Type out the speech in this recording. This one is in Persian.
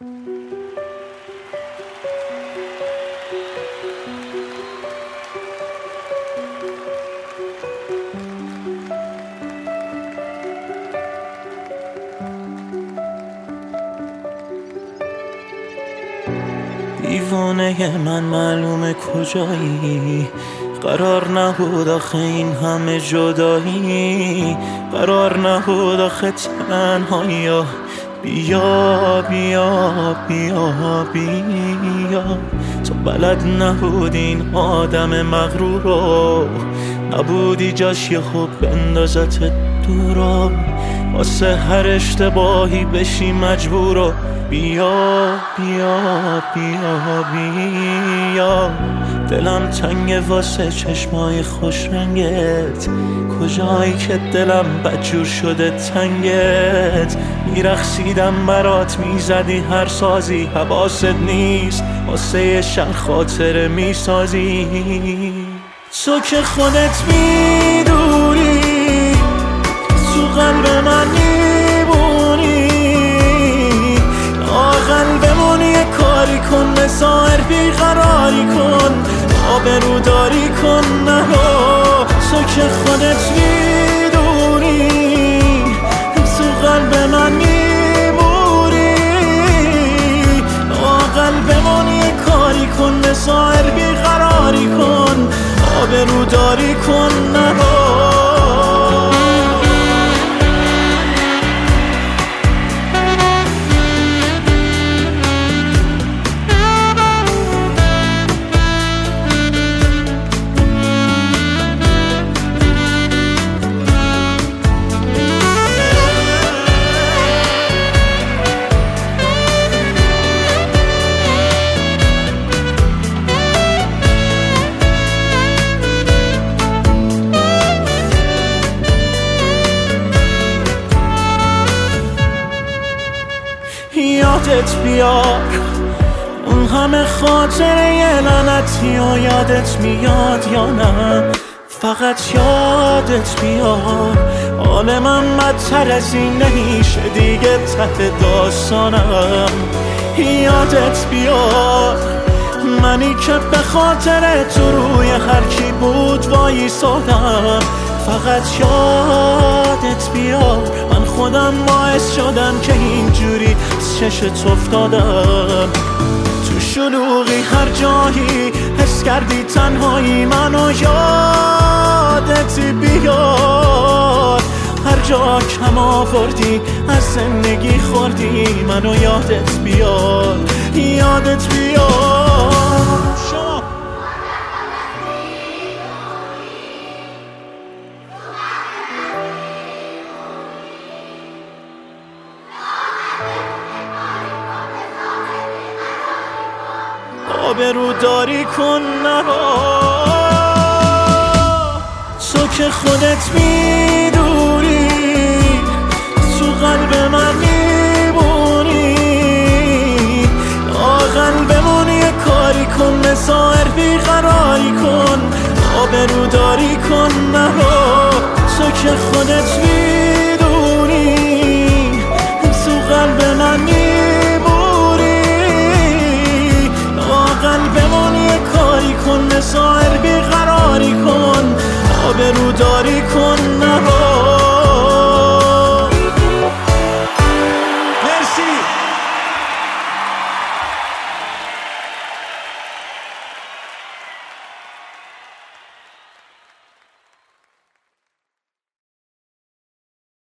دیوانه من معلومه کجایی، قرار نبود آخه این همه جدایی، قرار نبود آخه تنهایی. بیا بیا بیا بیا، تو بلد نبودی این آدم مغرور رو، نبودی جاش یه خوب بندازت دورا، واسه هر اشتباهی بشی مجبورو. بیا بیا بیا بیا، دلم تنگه واسه چشمای خوش رنگت، کجایی که دلم بدجور شده تنگت. میرقصیدم برات، میزدی هر سازی، حواست نیست واسه یه شب خاطره میسازی. تو که خودت میدونی تو قلب من میمونی، قلبمون یه کاری کن، بسایر بیقراری کن، آبروداری کن نرو. تو که خودت میدونی تو قلب من میمونی، قلبمون یه کاری کن، بسایر بیقراری کن، آبروداری کن نرو. یادت بیار اون همه خاطره لعنتی و یادت میاد یا نه؟ فقط یادت بیار حال من بدتر از این نمیشه دیگه ته داستانم. یادت بیار منی که به خاطر تو روی هر کی بود وایسادم. فقط یادت بیار من خودم باعث شدم که اینجوری چشت افتادم. تو شلوغی هر جایی حس کردی تنهایی، منو یادت بیار. هر جا کم آوردی از زندگی خوردی، منو یادت بیار. یادت بیار آبروداری کن نرو. تو که خودت میدونی تو قلب من میمونی، قلبمون یه کاری کن، بسایر بیقراری کن، آبروداری کن نرو. تو که خودت میدونی